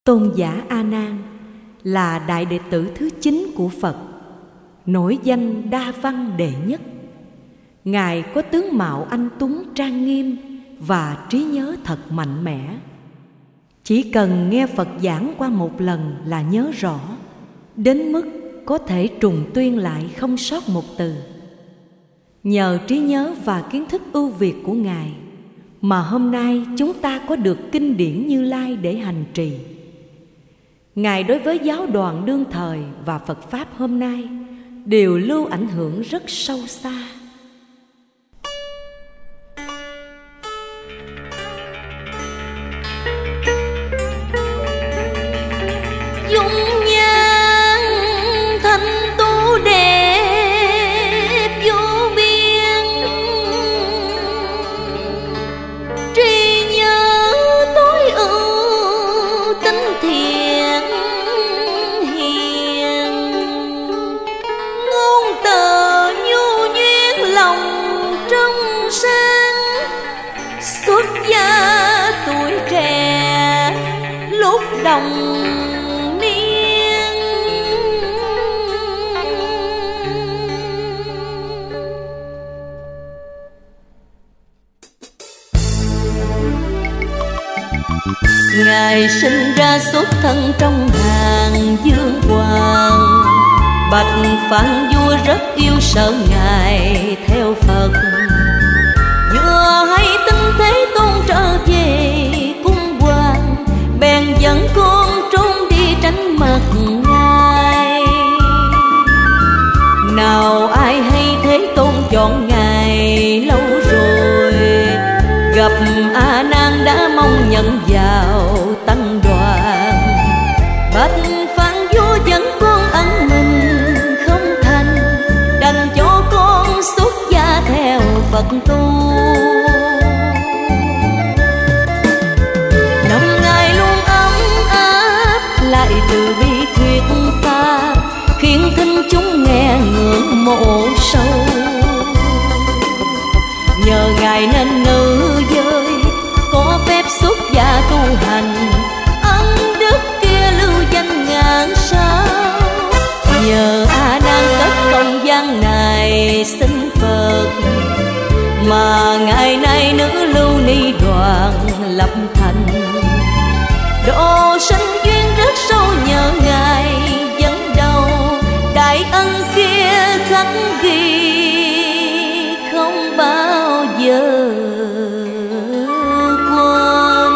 Tôn giả A Nan là đại đệ tử thứ 9 của Phật, nổi danh đa văn đệ nhất. Ngài có tướng mạo anh tuấn trang nghiêm và trí nhớ thật mạnh mẽ. Chỉ cần nghe Phật giảng qua một lần là nhớ rõ, đến mức có thể trùng tuyên lại không sót một từ. Nhờ trí nhớ và kiến thức ưu việt của Ngài mà hôm nay chúng ta có được kinh điển Như Lai để hành trì. Ngài đối với giáo đoàn đương thời và Phật Pháp hôm nay đều lưu ảnh hưởng rất sâu xa. Dung nhan thanh tú đẹp vô biên, trí nhớ tối ưu tinh thiện hiền, ngôn từ nhu nhuyễn lòng trong sáng, xuất gia tuổi trẻ lúc đồng Ngài sinh ra xuất thân trong hàng dương hoàng. Bạch Phạn vua rất yêu sợ Ngài theo Phật. Vừa hay tin Thế Tôn trở về cung hoàng, bèn dẫn con trốn đi tránh mặt Ngài. Nào ai hay Thế Tôn chọn Ngài lâu rồi, gặp A Nan đã mong nhận vào tăng đoàn. Bạch Phạn vua dẫn con ân mình không thành, đành cho con xuất gia theo Phật tu. Lòng Ngài luôn ấm áp, lại từ bi thuyết pháp, khiến thính chúng nghe ngưỡng mộ sâu. Nhờ Ngài nên nữ giới có phép xuất gia tu hành, ân đức kia lưu danh ngàn sao. Nhờ A Nan tất công gian này xin Phật, mà ngày nay nữ lưu ni đoàn lập thành. Độ sinh duyên rất sâu nhờ Ngài dẫn đầu, đại ân kia khắc ghi không bao giờ quên.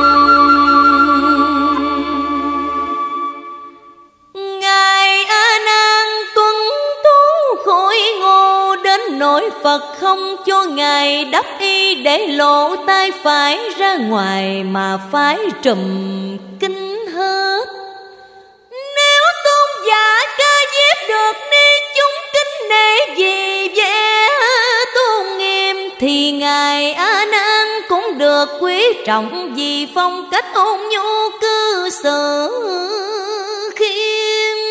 Ngài A Nan tuấn tú khôi ngô, đến nỗi Phật không cho Ngài đắp y để lộ tay phải ra ngoài, mà phải trùm kín hết. Nếu tôn giả ca diếp được ni chúng kính nể vì vẻ tôn nghiêm, thì Ngài A Nan cũng được quý trọng vì phong cách ôn nhu cư xử khiêm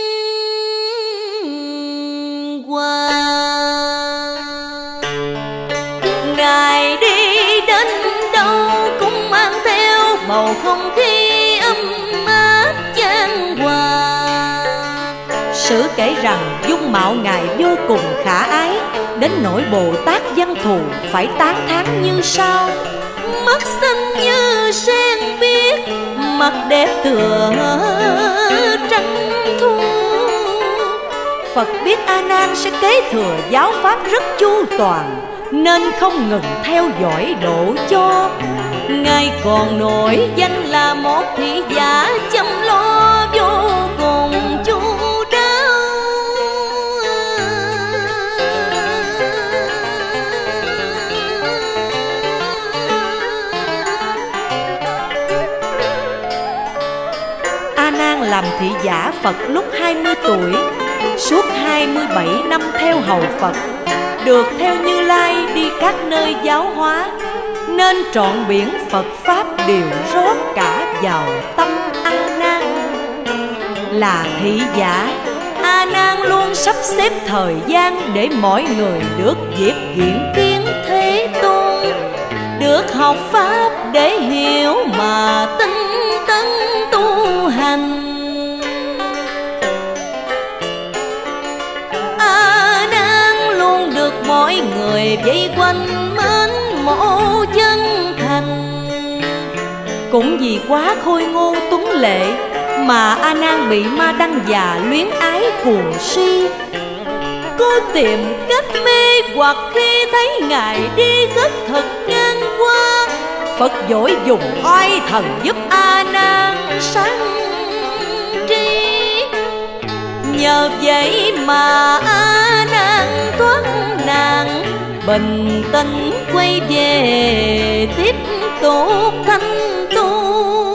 hòa. Ngài đi đến đâu cũng mang theo bầu không khí ấm áp chan hòa. Sử kể rằng dung mạo Ngài vô cùng khả ái, đến nỗi Bồ Tát Văn Thù phải tán thán như sau: mắt xanh như sen biếc, mặt đẹp tựa trăng thu. Phật biết A Nan sẽ kế thừa giáo pháp rất chu toàn, nên không ngừng theo dõi độ cho. Ngài còn nổi danh là một thị giả chăm lo vô cùng chu đáo. A Nan làm thị giả Phật lúc 20 tuổi, suốt 27 năm theo hầu Phật, được theo Như Lai đi các nơi giáo hóa, nên trọn biển Phật Pháp đều rót cả vào tâm A Nan. Là thị giả, A Nan luôn sắp xếp thời gian để mọi người được dịp diễn kiến Thế Tôn, được học Pháp để hiểu mà tinh tấn tu hành. về vây quanh mến mộ chân thành. Cũng vì quá khôi ngô tuấn lệ mà A Nan bị ma đăng già luyến ái cuồng si. Cô tìm cách mê hoặc khi thấy Ngài đi khất thực ngang qua. Phật vội dùng oai thần giúp A Nan sáng tri. Nhờ vậy mà A Nan thoát nạn, bình tĩnh quay về tiếp tục thanh tu.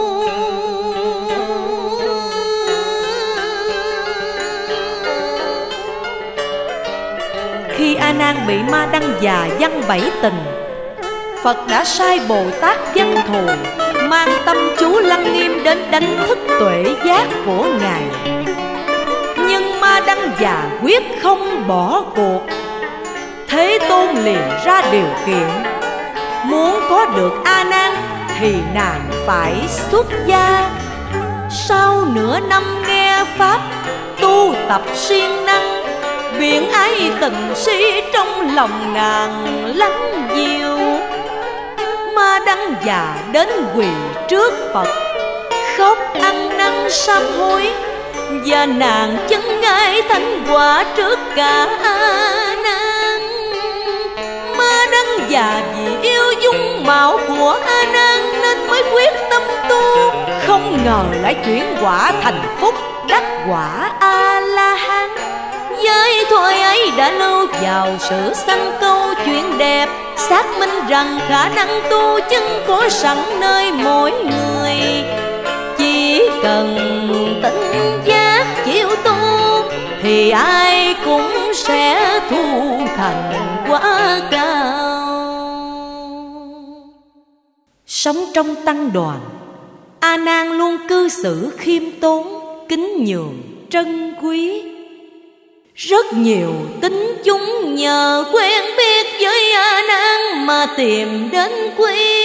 Khi A Nan bị ma đăng già giăng bẫy tình, Phật đã sai Bồ Tát Văn Thù mang tâm chú Lăng Nghiêm đến đánh thức tuệ giác của Ngài. Nhưng ma đăng già quyết không bỏ cuộc. Thế Tôn liền ra điều kiện, muốn có được A Nan thì nàng phải xuất gia. Sau nửa năm nghe pháp tu tập siêng năng, biển ái tình si trong lòng nàng lắng dịu. Ma đăng già đến quỳ trước Phật, khóc ăn năn sám hối, và nàng chân ngài thánh quả trước cả A Nan. Ma đăng già vì yêu dung mạo của A Nan nên mới quyết tâm tu, không ngờ lại chuyển quả thành phúc, đắc quả A La Hán. Giới thoại ấy đã lưu vào sự sanh câu chuyện đẹp, xác minh rằng khả năng tu chân có sẵn nơi mỗi người. Chỉ cần tỉnh giác chịu tu thì ai cũng sẽ thu thành quả cao. Sống trong tăng đoàn, A Nan luôn cư xử khiêm tốn, kính nhường, trân quý. Rất nhiều tín chúng nhờ quen biết với A Nan mà tìm đến quy.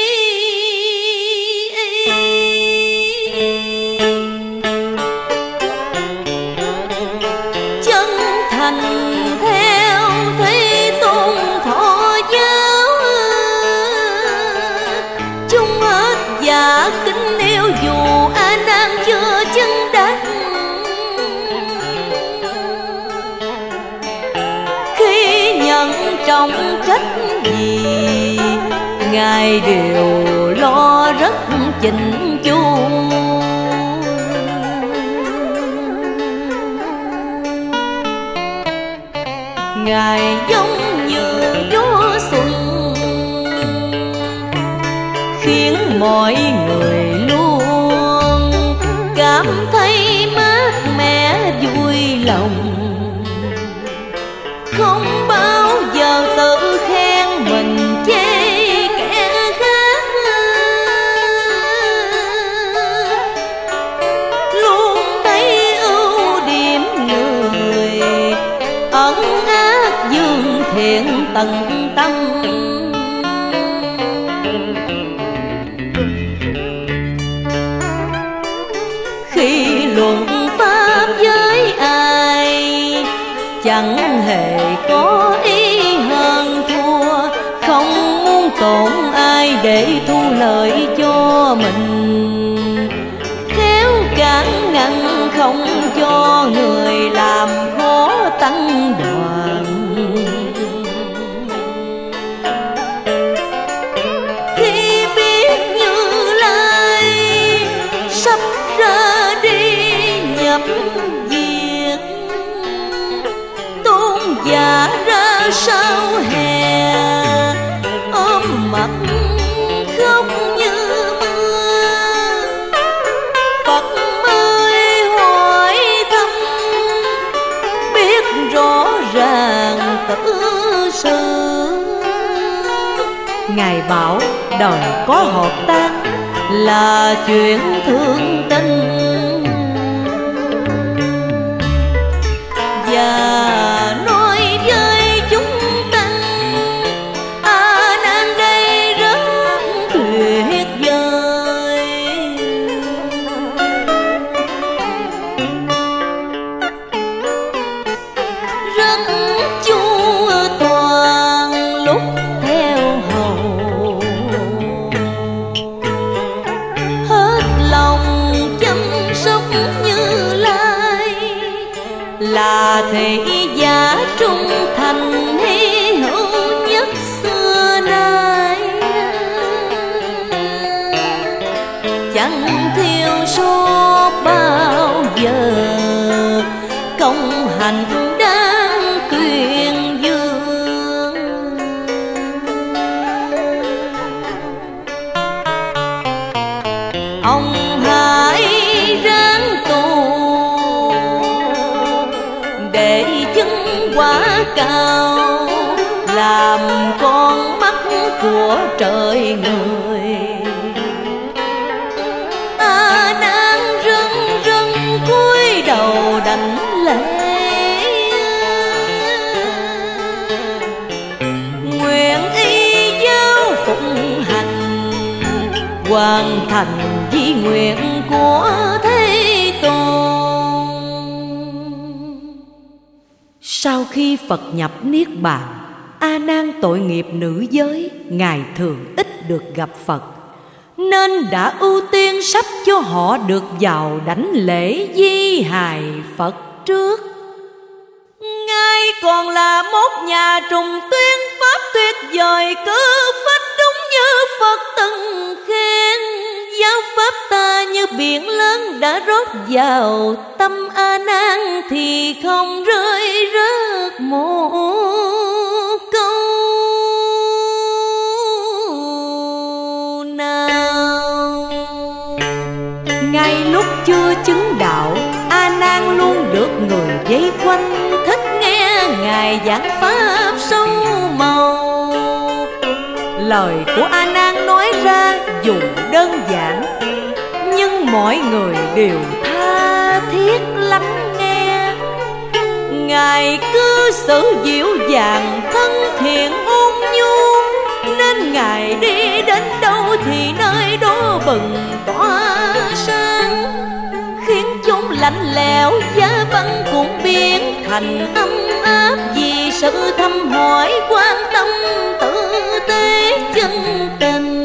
Chân thành theo Thế Tôn thọ giáo, chung hết và kính yêu dù A Nan chưa chân đắc. Trọng trách gì Ngài đều lo rất chỉnh chu. Ngài giống như gió xuân, khiến mọi người luôn cảm thấy mát mẻ vui lòng. Không bao giờ tự khen mình chê kẻ khác, luôn thấy ưu điểm người, ẩn ác dương thiện tận tâm. Khi luận pháp với ai chẳng hề có ý hơn thua, không muốn tổn ai để thu lợi cho mình. Khéo cản ngăn không cho người làm khó tăng đoàn. Khi biết Như Lai sắp ra đi nhập viện, Tôn giả ra sao hè ôm mặt khóc như mưa. Phật mới hỏi thăm biết rõ ràng tự sự. Ngài bảo đời có hợp tan là chuyện thương tình, và nói với chúng tăng A Nan đây rất tuyệt vời. Rất chu toàn là thị giả trung thành hy hữu nhất xưa nay, chẳng thiếu sót bao giờ công hạnh đáng tuyên dương. Ông hãy ráng tu để chứng quả cao, làm con mắt của trời người. A Nan rưng rưng cúi đầu đảnh lễ, nguyện y giáo phụng hành, hoàn thành di nguyện của Thế Tôn. Sau khi Phật nhập Niết Bàn, A Nan tội nghiệp nữ giới, Ngài thường ít được gặp Phật, nên đã ưu tiên sắp cho họ được vào đảnh lễ di hài Phật trước. Ngài còn là một nhà trùng tuyên pháp tuyệt vời, cứ phách đúng như Phật từng khen. Giáo pháp ta như biển lớn đã rót vào tâm A Nan, thì không rơi rớt một câu nào. Ngay lúc chưa chứng đạo, A Nan luôn được người vây quanh, thích nghe Ngài giảng pháp sâu màu. lời của A Nan nói ra dù đơn giản, nhưng mọi người đều tha thiết lắng nghe. Ngài cứ xử dịu dàng, thân thiện ôn nhu, nên Ngài đi đến đâu thì nơi đó bừng tỏa sáng, khiến chốn lạnh lẽo giá băng cũng biến thành ấm áp, vì sự thăm hỏi quan tâm tử tế chân tình.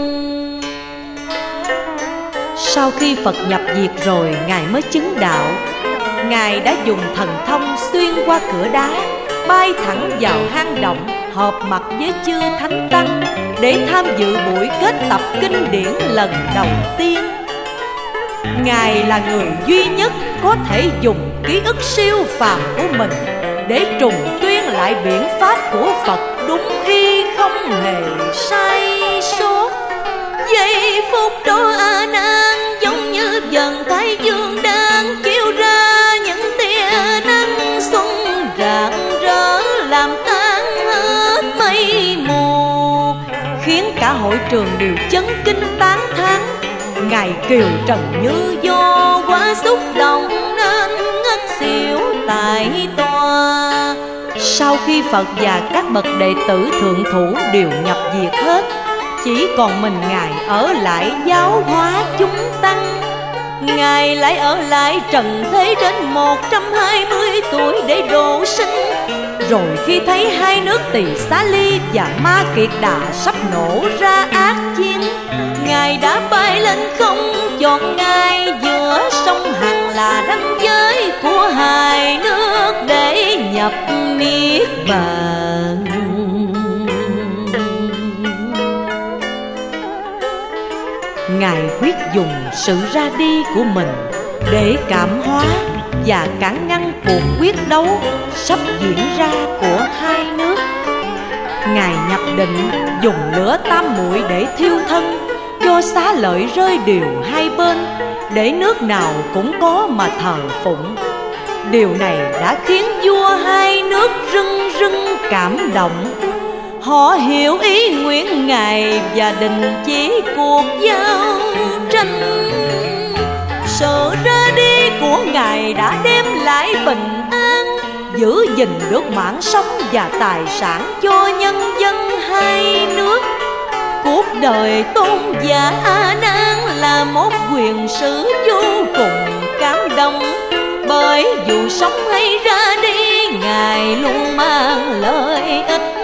Sau khi Phật nhập diệt rồi, Ngài mới chứng đạo. Ngài đã dùng thần thông xuyên qua cửa đá, bay thẳng vào hang động, hợp mặt với chư thánh tăng để tham dự buổi kết tập kinh điển lần đầu tiên. Ngài là người duy nhất có thể dùng ký ức siêu phàm của mình để trùng tuyên lại biện pháp của Phật đúng y không hề sai sót. Giây phút đó A Nan giống như dần thái dương đang chiếu ra những tia nắng xuân rạng rỡ, làm tan hết mây mù, khiến cả hội trường đều chấn kinh tán thán. Ngài kiều trần như do quá xúc động nên ngất xỉu tại tòa. Sau khi Phật và các bậc đệ tử thượng thủ đều nhập diệt hết, chỉ còn mình Ngài ở lại giáo hóa chúng tăng. Ngài lại ở lại trần thế đến 120 tuổi để độ sinh. Rồi khi thấy hai nước Tỳ Xá Ly và Ma Kiệt Đà sắp nổ ra ác chiến, Ngài đã bay lên không, chọn Ngài giữa sông Hằng là ranh giới của hai nước để nhập Niết Bàn. Ngài quyết dùng sự ra đi của mình để cảm hóa và cản ngăn cuộc quyết đấu sắp diễn ra của hai nước. Ngài nhập định dùng lửa tam muội để thiêu thân, cho xá lợi rơi đều hai bên, để nước nào cũng có mà thờ phụng. Điều này đã khiến vua hai nước rưng rưng cảm động. Họ hiểu ý nguyện Ngài và đình chỉ cuộc giao tranh. Sự ra đi của Ngài đã đem lại bình an, giữ gìn được mạng sống và tài sản cho nhân dân hai nước. Cuộc đời tôn giả A Nan là một quyền sử vô cùng cảm động, bởi dù sống hay ra đi, Ngài luôn mang lợi ích